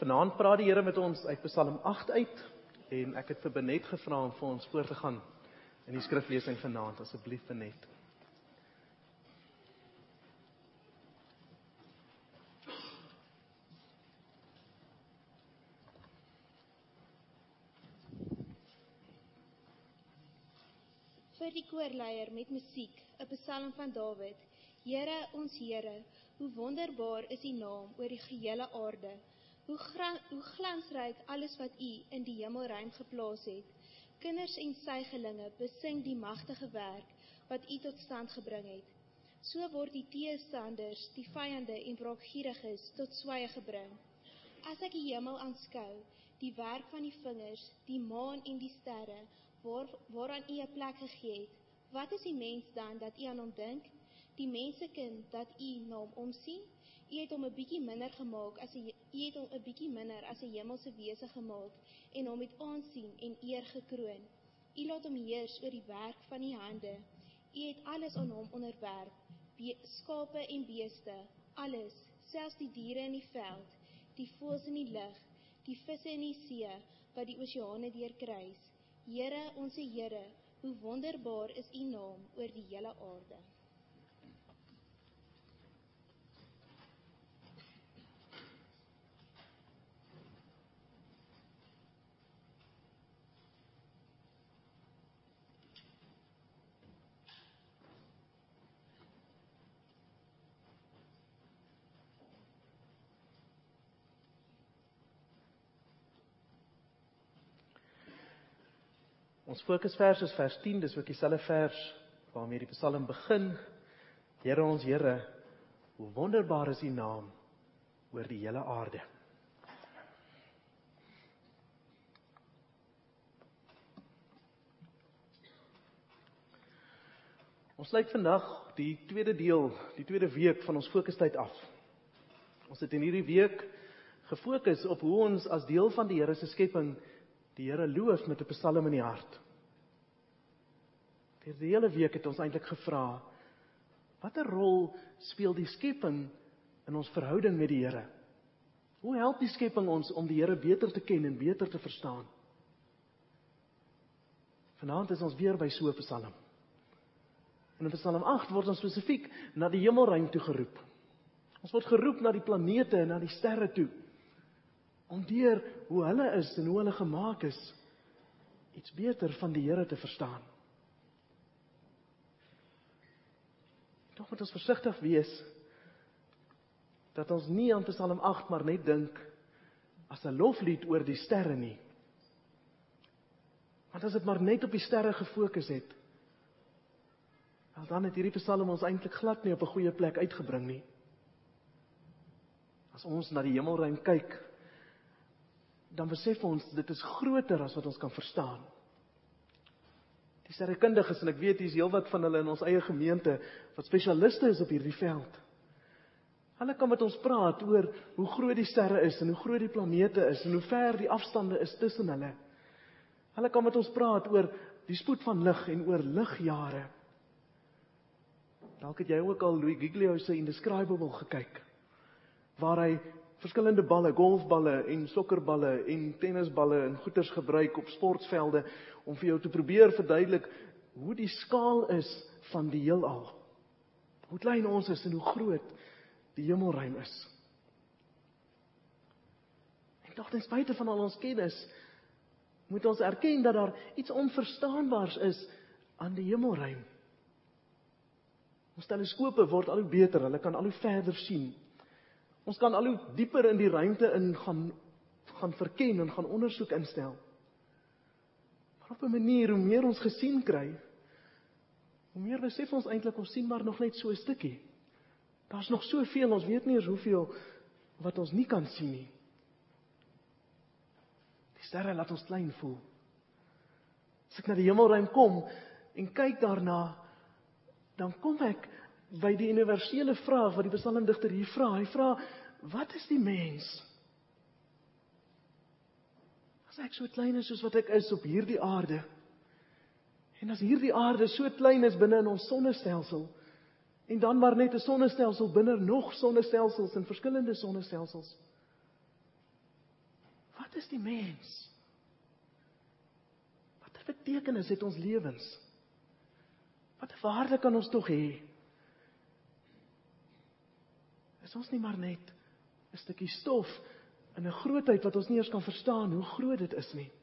Vanaand praat die Here met ons uit Psalm 8 uit, en ek het vir Benet gevra om vir ons voor te gaan in die skriflesing vanaand, asseblief Benet. Vir die koorleier met musiek, 'n psalm van Dawid. Here, ons Here, hoe wonderbaar is U naam oor die gehele aarde. Hoe glansryk alles wat U in die hemelruim geplaas het. Kinders en suigelinge besing die magtige werk wat U tot stand gebring het. So word die teestanders, die vyande en wraakgieriges tot swye gebring. As ek die hemel aanskou, die werk van die vingers, die maan en die sterre, waaraan U 'n plek gegee het, wat is die mens dan dat U aan hom dink? Die mensekind dat U na hom omsien? U het hom 'n bietjie minder gemaak as U het hom 'n bietjie minder as 'n hemelse wese gemaak en hom met aansien en eer gekroon. U laat hom heers oor die werk van U hande. U het alles aan hom onderwerp, skape en beeste, alles, selfs die diere in die veld, die voëls in die lug, die visse in die see, wat die oseane deurkruis. Here, onse Here, hoe wonderbaar is U naam oor die hele aarde. Ons fokusvers is vers 10, dis ook dieselfde vers waarmee die psalm begin. Here ons Here, hoe wonderbaar is U naam oor die hele aarde. Ons sluit vandag die tweede deel, die tweede week van ons fokustyd af. Ons het in hierdie week gefokus op hoe ons as deel van die Here se skepping die Here loof met 'n psalm in die hart. Deur die hele week het ons eintlik gevra, watter rol speel die skepping in ons verhouding met die Here? Hoe help die skepping ons om die Here beter te ken en beter te verstaan? Vanaand is ons weer by so 'n psalm. En in Psalm 8 word ons spesifiek na die hemelruim toe geroep. Ons word geroep na die planete en na die sterre toe, om deur hoe hulle is en hoe hulle gemaak is, iets beter van die Here te verstaan. Tog moet ons versigtig wees, dat ons nie aan Psalm 8 maar net dink, as 'n loflied oor die sterre nie. Want as dit maar net op die sterre gefokus het, wel dan het hierdie Psalm ons eintlik glad nie op 'n goeie plek uitgebring nie. As ons na die hemelruim kyk, dan besef ons, dit is groter as wat ons kan verstaan. Die sterrekundiges, en ek weet, hier is heelwat van hulle in ons eie gemeente, wat spesialiste is op hierdie veld. Hulle kan met ons praat oor hoe groot die sterre is, en hoe groot die planete is, en hoe ver die afstande is tussen hulle. Hulle kan met ons praat oor die spoed van lig, en oor ligjare. Dalk het jy ook al Louis Giglio se Indescribable gekyk, waar hy verskillende balle, golfballe en sokkerballe en tennisballe en goeters gebruik op sportvelde om vir jou te probeer verduidelik hoe die skaal is van die heelal. Hoe klein ons is en hoe groot die hemelruim is. En tog ten spyte van al ons kennis, moet ons erken dat daar iets onverstaanbaars is aan die hemelruim. Ons teleskope word al hoe beter, hulle kan al hoe verder sien. Ons kan al hoe dieper in die ruimte in gaan verken en gaan ondersoek instel. Maar op 'n manier, hoe meer ons gesien kry, hoe meer besef ons eintlik, ons sien maar nog net so 'n stukkie. Daar's nog soveel, ons weet nie eens hoeveel wat ons nie kan sien nie. Die sterre laat ons klein voel. As ek na die hemelruim kom en kyk daarna, dan kom ek by die universele vraag wat die psalmdigter hier vra. Hy vra, wat is die mens? As ek so klein is soos wat ek is op hierdie aarde, en as hierdie aarde so klein is binne in ons sonnestelsel, en dan maar net 'n sonnestelsel binne nog sonnestelsels en verskillende sonnestelsels, Wat is die mens? Wat betekenis het ons lewens? Wat 'n waarde kan ons tog hê? Is ons nie maar net 'n stukkie stof in 'n grootheid wat ons nie eers kan verstaan hoe groot dit is nie?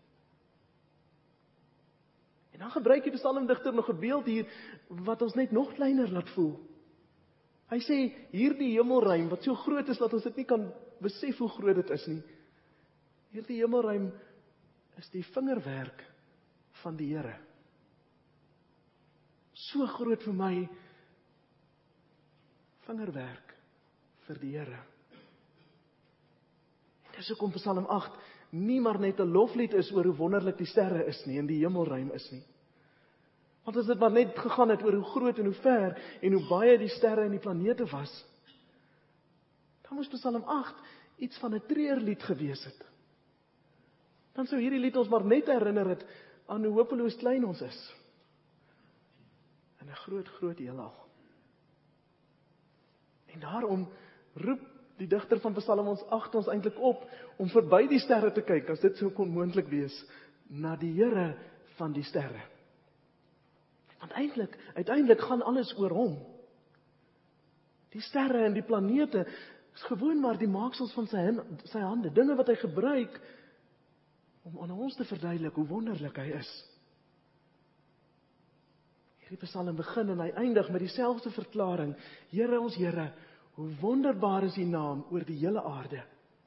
En dan gebruik die psalmdigter nog 'n beeld hier wat ons net nog kleiner laat voel. Hy sê hierdie hemelruim wat so groot is dat ons dit nie kan besef hoe groot dit is nie. Hierdie hemelruim is die vingerwerk van die Here. So groot vir my, vingerwerk vir die Here. En dis hoekom Psalm 8 nie maar net 'n loflied is oor hoe wonderlik die sterre is nie, en die hemelruim is nie. Want as dit maar net gegaan het oor hoe groot en hoe ver, en hoe baie die sterre en die planete was, dan moes Psalm 8 iets van 'n treurlied gewees het. Dan sou hierdie lied ons maar net herinner het aan hoe hopeloos klein ons is in 'n groot, groot heelal. En daarom roep die digter van Psalm ons 8 ons eintlik op om verby die sterre te kyk, as dit sou kon moontlik wees, na die Here van die sterre. Want uiteindelik gaan alles oor hom. Die sterre en die planete is gewoon maar die maaksels van sy hande, dinge wat hy gebruik om aan ons te verduidelik hoe wonderlik hy is. Hierdie Psalm begin en hy eindig met dieselfde verklaring: Here ons Here, hoe wonderbaar is U naam oor die hele aarde.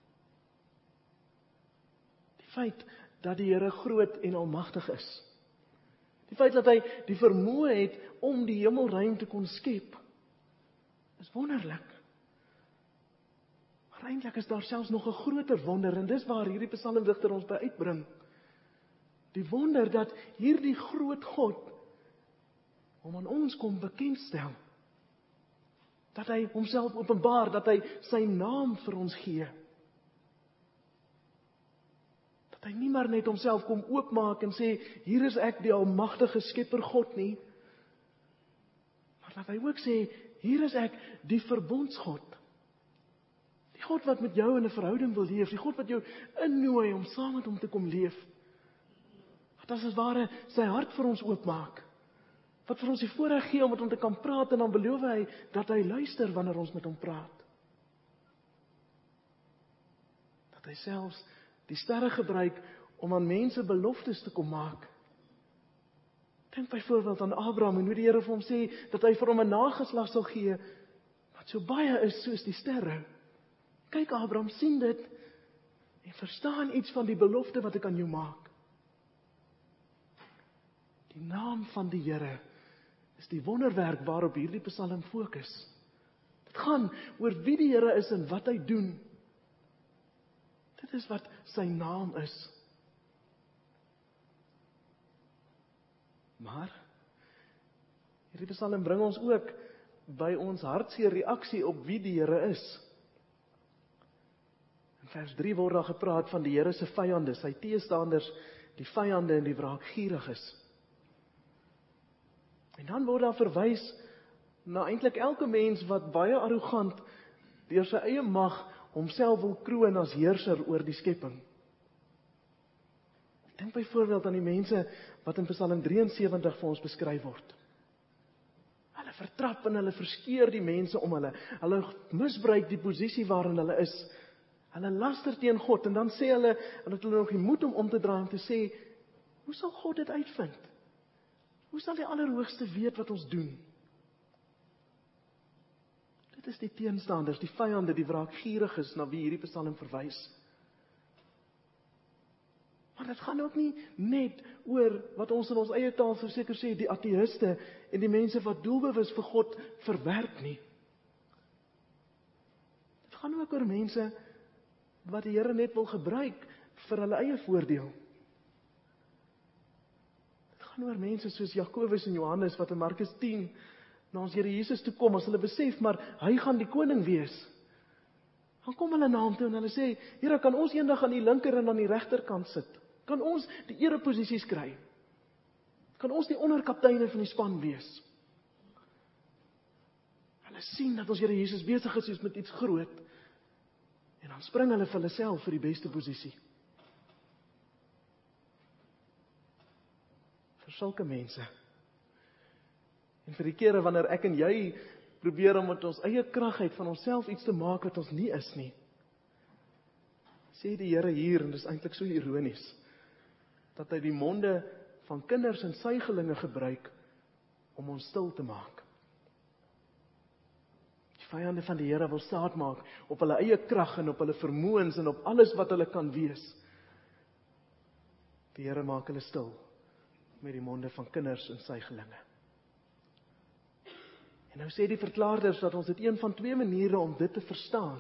Die feit dat die Here groot en almagtig is. Die feit dat hy die vermoë het om die hemelruim te kon skep, is wonderlik. Maar eintlik is daar selfs nog 'n groter wonder, en dis waar hierdie psalmdigter ons by uitbring. Die wonder dat hierdie groot God hom aan ons kom bekendstel. Dat hy homself openbaar, dat hy sy naam vir ons gee. Dat hy nie maar net homself kom oopmaak en sê, hier is ek die almagtige skepper God nie. Maar dat hy ook sê, hier is ek die verbondsgod. Die God wat met jou in 'n verhouding wil leef, die God wat jou innooi om saam met hom te kom leef. Wat as ware sy hart vir ons oopmaak. Wat vir ons die voorreg gee om met hom te kan praat, en dan beloof hy dat hy luister wanneer ons met hom praat. Dat hy selfs die sterre gebruik om aan mense beloftes te kom maak. Dink byvoorbeeld aan Abraham en hoe die Here vir hom sê dat hy vir hom 'n nageslag sal gee wat so baie is soos die sterre. Kyk, Abraham, sien dit en verstaan iets van die belofte wat ek aan jou maak. Die naam van die Here is die wonderwerk waarop hierdie Psalm fokus. Dit gaan oor wie die Here is en wat hy doen. Dit is wat sy naam is. Maar hierdie Psalm bring ons ook by ons hartseer reaksie op wie die Here is. In vers 3 word daar gepraat van die Here se vyande, sy teestanders, die vyande en die wraakgieriges. En dan word daar verwys na eintlik elke mens wat baie arrogant deur sy eie mag homself wil kroon as heerser oor die skepping. Dink byvoorbeeld aan die mense wat in Psalm 73 vir ons beskryf word. Hulle vertrap en hulle verskeur die mense om hulle. Hulle misbruik die posisie waarin hulle is. Hulle laster teen God, en dan sê hulle, en dat hulle nog die moed om te draai om te sê, hoe sal God dit uitvind? Hoe sal die Allerhoogste weet wat ons doen? Dit is die teenstanders, die vyande, die wraakgieriges na wie hierdie Psalm verwys. Maar dit gaan ook nie net oor wat ons in ons eie taal sou seker sê, die ateïste en die mense wat doelbewus vir God verwerp nie. Dit gaan ook oor mense wat die Here net wil gebruik vir hulle eie voordeel. Dit gaan oor mense soos Jakobus en Johannes wat in Markus 10 na ons Here Jesus toe kom, as hulle besef, maar hy gaan die koning wees. Dan kom hulle na hom toe en hulle sê, Here, kan ons eendag aan die linker en aan die regterkant sit? Kan ons die ereposisies kry? Kan ons die onderkapteine van die span wees? Hulle sien dat ons Here Jesus besig is met iets groot. En dan spring hulle vir hulle self vir die beste posisie. vir sulke mense. En vir die kere wanneer ek en jy probeer om met ons eie krag uit van onsself iets te maak wat ons nie is nie, sê die Here hier, en dit is eintlik so ironies, dat hy die monde van kinders en suigelinge gebruik om ons stil te maak. Die vyande van die Here wil staat maak op hulle eie krag en op hulle vermoëns en op alles wat hulle kan wees. Die Here maak hulle stil met die monde van kinders en suigelinge. En nou sê die verklaarders dat ons dit een van twee maniere om dit te verstaan.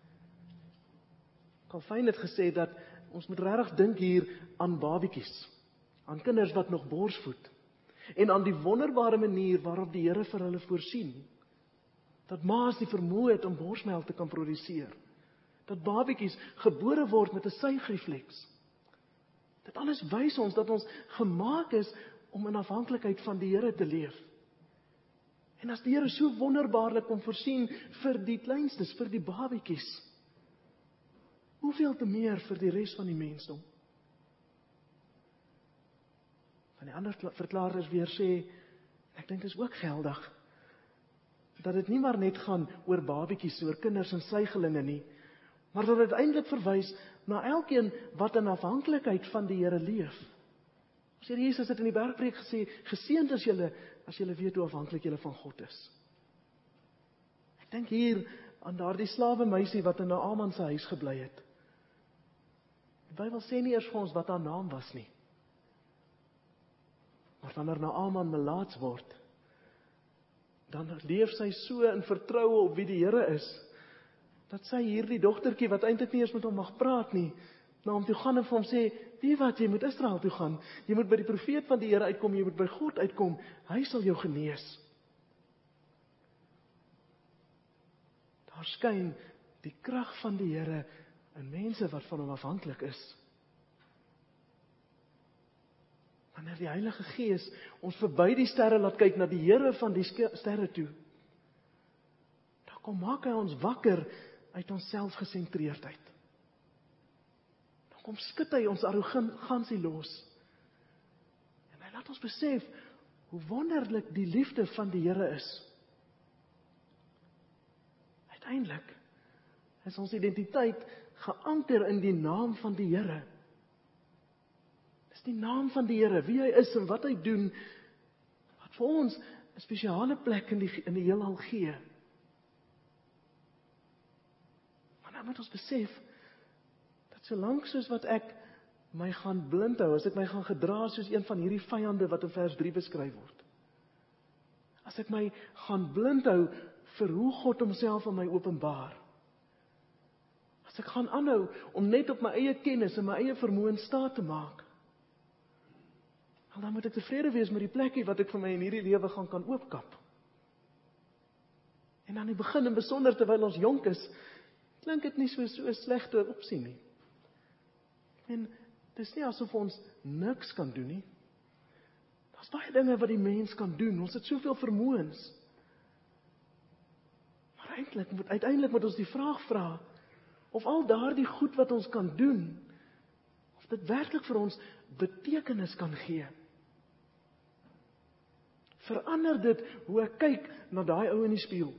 Calvin het gesê dat ons moet regtig dink hier aan babietjies, aan kinders wat nog borsvoed, en aan die wonderbare manier waarop die Here vir hulle voorsien, dat ma's die vermoë het om borsmelk te kan produseer, dat babietjies gebore word met 'n suigrefleks. Dit alles wys ons dat ons gemaak is om in afhanklikheid van die Here te leef. En as die Here so wonderbaarlik kon voorsien vir die kleinstes, vir die babietjies, hoeveel te meer vir die res van die mensdom? Van die ander verklaarders weer sê, ek dink dit is ook geldig, dat dit nie maar net gaan oor babietjies, oor kinders en suigelinge nie, maar dat dit eintlik verwys na elkeen wat in afhanklikheid van die Here leef. Ons Here Jesus het in die bergpreek gesê, geseënd is julle as julle weet hoe afhanklik julle van God is. Ek dink hier aan daardie slawe meisie wat in Naaman se huis gebly het. Die Bybel sê nie eers vir ons wat haar naam was nie. Maar wanneer Naaman melaats word, dan leef sy so in vertroue op wie die Here is, dat sy hierdie dogtertjie, wat eintlik nie eens met hom mag praat nie, na hom toe gaan en vir hom sê, weet wat, jy moet Israel toe gaan, jy moet by die profeet van die Here uitkom, jy moet by God uitkom, hy sal jou genees. Daar skyn die krag van die Here in mense wat van hom afhanklik is. Wanneer die Heilige Gees ons verby die sterre laat kyk na die Here van die sterre toe, dan kom maak hy ons wakker uit ons selfgesentreerdheid. Dan kom skud hy ons arrogansie los. En hy laat ons besef hoe wonderlik die liefde van die Here is. Uiteindelik is ons identiteit geanker in die naam van die Here. Dis die naam van die Here, wie hy is en wat hy doen, wat vir ons 'n spesiale plek in die heelal gee. Maar nou moet ons besef, dat solank soos wat ek my gaan blind hou, as ek my gaan gedra soos een van hierdie vyande wat in vers 3 beskryf word, as ek my gaan blind hou vir hoe God homself aan my openbaar, as ek gaan aanhou om net op my eie kennis en my eie vermoë staat te maak, dan moet ek tevrede wees met die plekkie wat ek vir my in hierdie lewe kan oopkap. En aan die begin, en besonder terwyl ons jonk is, klink dit nie so 'n slegte opsie nie. En dit is nie asof ons niks kan doen nie. Daar's baie dinge wat die mens kan doen. Ons het soveel vermoëns. Maar uiteindelik moet ons die vraag vra, of al daardie goed wat ons kan doen, of dit werklik vir ons betekenis kan gee. Verander dit hoe ek kyk na daai ou in die spieël.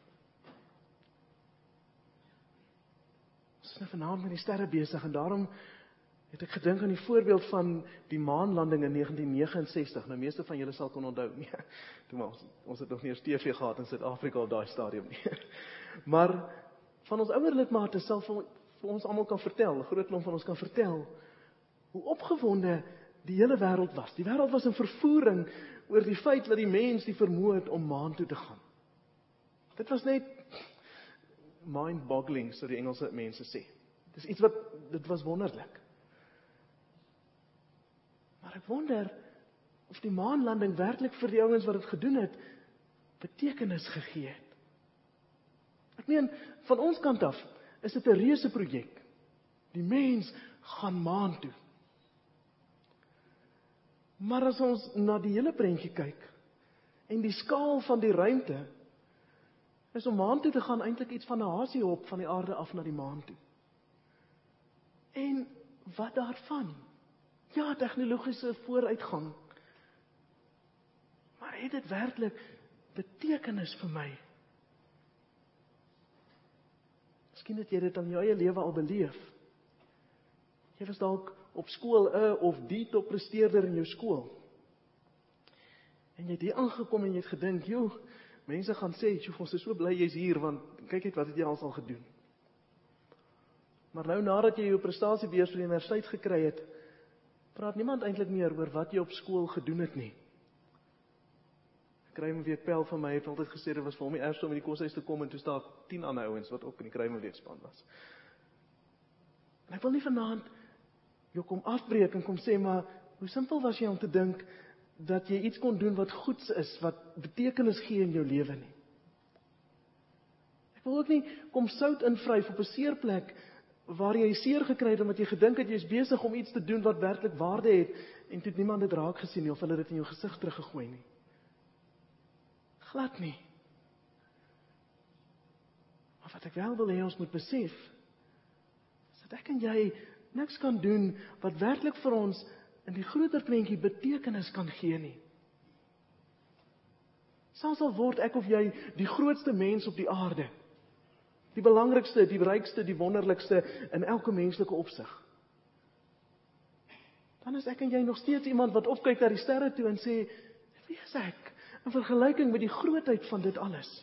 Ons is nou vanaand met die sterre besig, en daarom het ek gedink aan die voorbeeld van die maanlanding in 1969. Nou, meeste van julle sal kon onthou. Nee, ons het nog nie eens TV gehad in Suid-Afrika op daai stadium nie. Maar van ons ouer lidmate sal vir ons almal kan vertel, 'n groot klomp van ons kan vertel, hoe opgewonde die hele wêreld was. Die wêreld was in vervoering oor die feit dat die mens die vermoë het om maan toe te gaan. Dit was net mind-boggling, so die Engelse mense sê. Dit was wonderlik. Maar ek wonder of die maanlanding werklik vir die ouens wat dit gedoen het, betekenis gegee het. Ek meen, van ons kant af is dit 'n reuse projek. Die mens gaan maan toe. Maar as ons na die hele prentjie kyk, en die skaal van die ruimte, is om maan toe te gaan eintlik iets van 'n hasiehop van die aarde af na die maan toe. En wat daarvan? Ja, tegnologiese vooruitgang. Maar het dit werklik betekenis vir my? Miskien het jy dit in jou eie lewe al beleef. Jy was dalk op skool 'n of die toppresteerder in jou skool. En jy het hier aangekom en jy het gedink, joh, mense gaan sê, joh, ons is so bly jy's hier, want kyk net wat het jy al gedoen. Maar nou nadat jy jou prestasiebeurt vir die universiteit gekry het, praat niemand eintlik meer oor wat jy op skool gedoen het nie. Kruimelweek-pel van my het altyd gesê, dit was vir hom die ergste om in die koshuis te kom, en toe staan 10 ander ouens wat ook in die Kruimelweek-span was. En ek wil nie vanaand jou kom afbreek en kom sê, maar hoe simpel was jy om te dink, dat jy iets kon doen wat goeds is, wat betekenis gee in jou lewe nie. Ek wil ook nie kom sout invryf op 'n seerplek, waar jy seer gekry het, omdat jy gedink het, jy is besig om iets te doen wat werklik waarde het, en toe het niemand dit raak gesien nie, of hulle dit in jou gesig teruggegooi nie. Glad nie. Maar wat ek wel wil hê ons moet besef, is dat ek en jy niks kan doen, wat werklik vir ons, in die groter prentjie betekenis kan gee nie. Selfs al word ek of jy die grootste mens op die aarde, die belangrikste, die rykste, die wonderlikste in elke menslike opsig, dan is ek en jy nog steeds iemand wat opkyk na die sterre toe en sê, wie is ek in vergelyking met die grootheid van dit alles?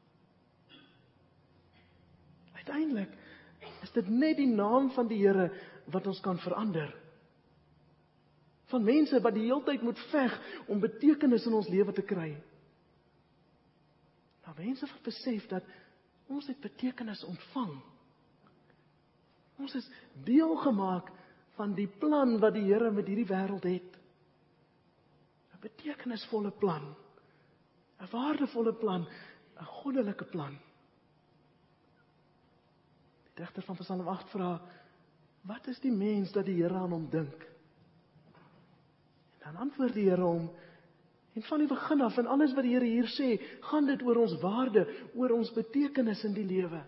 Uiteindelik is dit net die naam van die Here wat ons kan verander. Van mense wat die hele tyd moet veg om betekenis in ons lewe te kry. Nou mense wat besef dat ons het betekenis ontvang. Ons is deel gemaak van die plan wat die Here met hierdie wêreld het. 'n betekenisvolle plan, 'n waardevolle plan, 'n goddelike plan. Die digter van Psalm 8 vra, wat is die mens dat die Here aan hom dink? En dan antwoord die Here hom, en van die begin af, en alles wat die Here hier sê, gaan dit oor ons waarde, oor ons betekenis in die lewe.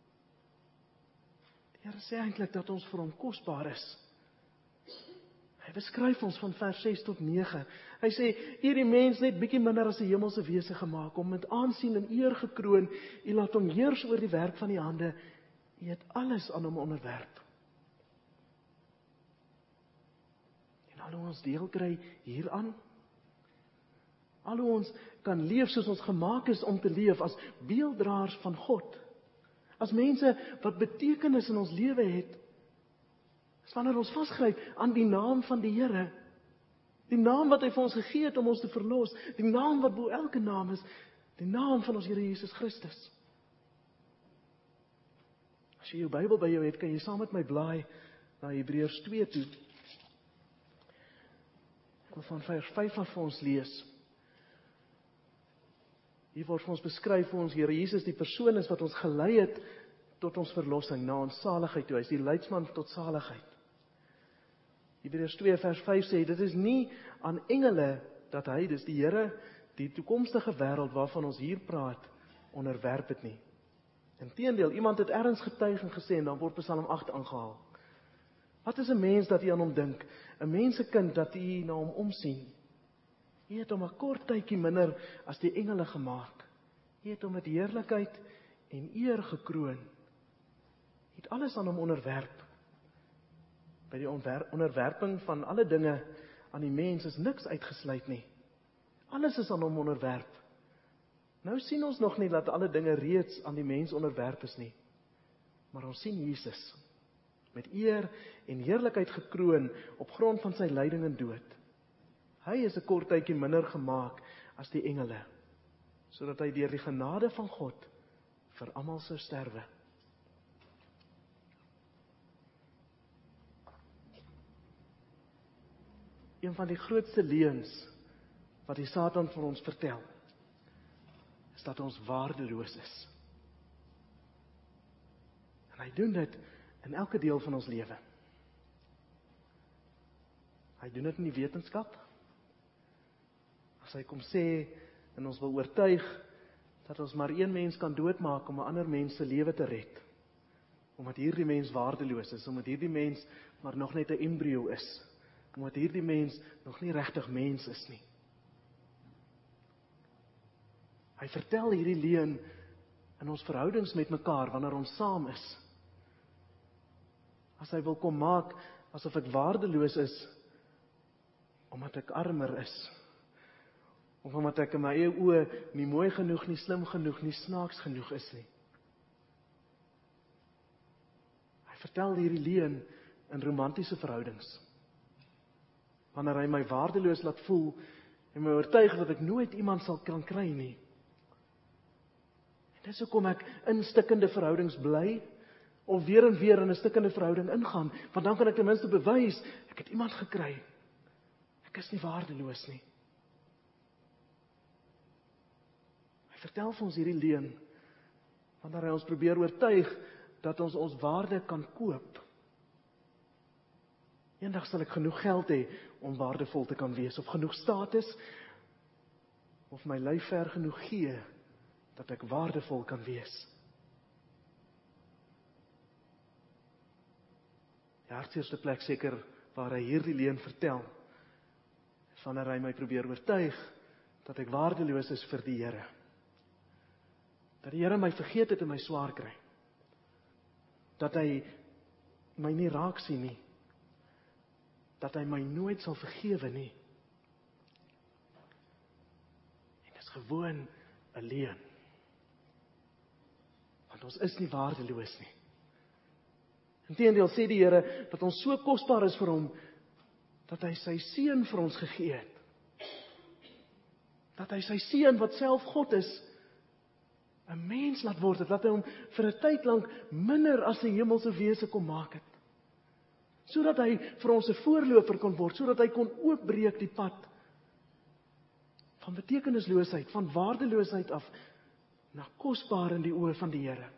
Die Here sê eintlik dat ons vir hom kosbaar is. Hy beskryf ons van vers 6 tot 9. Hy sê, u het die mens net bietjie minder as 'n hemelse wese gemaak, om met aansien en eer gekroon, u laat hom heers oor die werk van die hande, u het alles aan hom onderwerp. En al hoe ons deel kry hieraan, al hoe ons kan leef soos ons gemaak is om te leef, as beelddraers van God, as mense wat betekenis in ons lewe het, is wanneer ons vasgryp aan die naam van die Here, die naam wat hy vir ons gegee het om ons te verlos, die naam wat bo elke naam is, die naam van ons Here Jesus Christus. As jy jou Bybel by jou het, kan jy saam met my blaai na Hebreërs 2 toe. Ek wil van vers 5 af vir ons lees. Hier word vir ons beskryf hoe ons Here Jesus die persoon is wat ons gelei het tot ons verlossing, na ons saligheid toe. Hy is die leidsman tot saligheid. Hebreërs 2 vers 5 sê, dit is nie aan engele dat hy, dis die Here, die toekomstige wêreld waarvan ons hier praat, onderwerp het nie. Inteendeel, iemand het ergens getuig en gesê, en dan word Psalm 8 aangehaal. Wat is 'n mens dat u aan hom dink? 'n mensekind dat u na hom omsien? U het hom 'n kort tydjie minder as die engele gemaak. U het hom met heerlikheid en eer gekroon. U het alles aan hom onderwerp. By die onderwerping van alle dinge aan die mens is niks uitgesluit nie. Alles is aan hom onderwerp. Nou sien ons nog nie dat alle dinge reeds aan die mens onderwerp is nie. Maar ons sien Jesus met eer en heerlikheid gekroon op grond van sy lyding en dood. Hy is 'n kort tydjie minder gemaak as die engele, sodat hy deur die genade van God vir almal sou sterwe. Een van die grootste leuns wat die Satan vir ons vertel, is dat ons waardeloos is. En hy doen dit in elke deel van ons lewe. Hy doen dit in die wetenskap. As hy kom sê, en ons wil oortuig, dat ons maar een mens kan doodmaak om 'n ander mens se lewe te red. Omdat hierdie mens waardeloos is, omdat hierdie mens maar nog net 'n embrio is. Omdat hierdie mens nog nie regtig mens is nie. Hy vertel hierdie leuen in ons verhoudings met mekaar wanneer ons saam is. As hy wil kom maak asof ek waardeloos is omdat ek armer is. Of omdat ek in my eie oë nie mooi genoeg, nie slim genoeg, nie snaaks genoeg is nie. Hy vertel hierdie leuen in romantiese verhoudings. Wanneer hy my waardeloos laat voel en my oortuig dat ek nooit iemand sal kan kry nie. En dis hoekom ek in stikkende verhoudings bly, of weer en weer in 'n stikkende verhouding ingaan, want dan kan ek ten minste bewys, ek het iemand gekry. Ek is nie waardeloos nie. Hy vertel vir ons hierdie leuen, wanneer hy ons probeer oortuig, dat ons ons waarde kan koop. Eendag sal ek genoeg geld hê, om waardevol te kan wees, of genoeg status, of my lyf ver genoeg gee, dat ek waardevol kan wees. Die hartseerste plek seker, waar hy hierdie leuen vertel, is wanneer hy my probeer oortuig, dat ek waardeloos is vir die Here. Dat die Here my vergeet het en my swaar kry. Dat hy my nie raak sien nie. Dat hy my nooit sal vergewe nie. En dis gewoon 'n leuen. Want ons is nie waardeloos nie. Inteendeel sê die Here dat ons so kosbaar is vir hom, dat hy sy seun vir ons gegee het. Dat hy sy seun wat self God is, 'n mens laat word het, dat hy hom vir 'n tyd lank minder as 'n hemelse wese kom maak het. Sodat hy vir ons 'n voorloper kon word, sodat hy kon oopbreek die pad van betekenisloosheid, van waardeloosheid af, na kosbaar in die oë van die Here.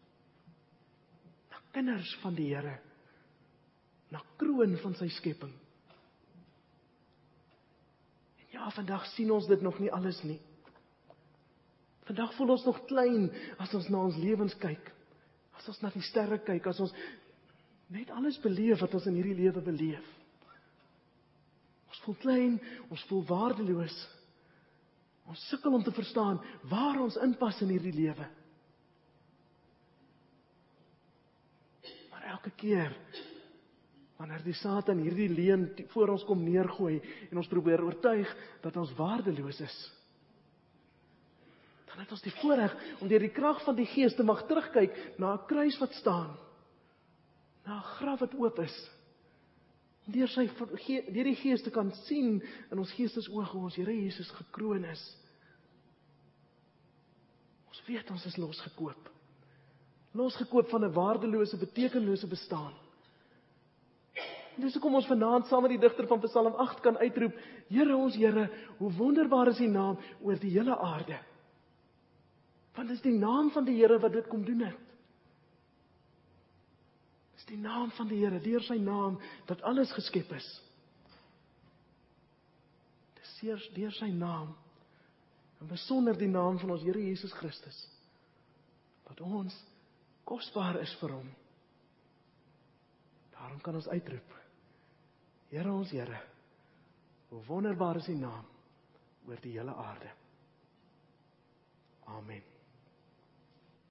Na kinders van die Here. Na kroon van sy skepping. En ja, vandag sien ons dit nog nie alles nie. Vandag voel ons nog klein, as ons na ons lewens kyk. As ons na die sterre kyk, as ons net alles beleef wat ons in hierdie lewe beleef. Ons voel klein, ons voel waardeloos. Ons sukkel om te verstaan waar ons inpas in hierdie lewe. Maar elke keer, wanneer die Satan hierdie leuen voor ons kom neergooi, en ons probeer oortuig dat ons waardeloos is, dan het ons die voorreg om deur die krag van die Gees te mag terugkyk na 'n kruis wat staan, na 'n graf wat oop is, om deur die Gees te kan sien in ons geestesoog hoe ons Here Jesus gekroon is. Ons weet ons is losgekoop. Losgekoop van 'n waardelose, betekenlose bestaan. En dis hoekom ons vanaand saam met die digter van Psalm 8 kan uitroep, Here ons Here, hoe wonderbaar is U naam oor die hele aarde. Want dis die naam van die Here wat dit kom doen het. Dis die naam van die Here, deur sy naam, dat alles geskep is. Dis deur sy naam, en besonder die naam van ons Here Jesus Christus, wat ons kosbaar is vir hom. Daarom kan ons uitroep, Here ons Here, hoe wonderbaar is U naam oor die hele aarde. Amen.